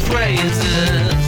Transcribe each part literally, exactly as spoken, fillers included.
phrases.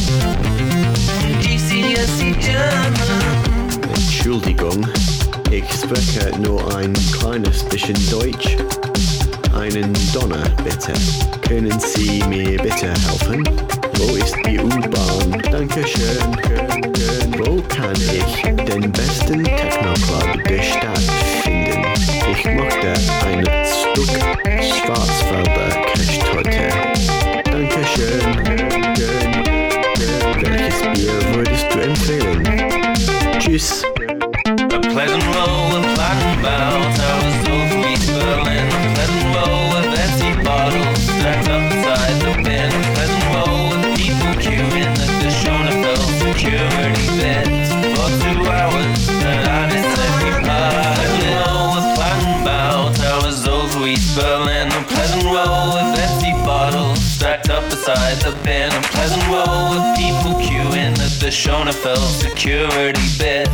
G C S E German. Entschuldigung, ich spreche nur ein kleines bisschen Deutsch. Einen Donner, bitte. Können Sie mir bitte helfen? Wo ist die U-Bahn? Dankeschön. Wo kann ich den besten Techno-Club der Stadt finden? Ich möchte ein Stück Schwarzwälder Kirschtorte. Dankeschön. Welches Bier würdest du empfehlen? Tschüss. A pleasant roll with platinum bow towers over East Berlin. A pleasant roll with empty bottles stacked up beside the bin. A pleasant roll with people queuing at the Schonefeld security beds for two hours. And I miss every part. A pleasant roll with platinum bow towers over East Berlin. A pleasant roll with empty bottles stacked up beside the bin. A pleasant roll with people queuing at the Schonefeld security beds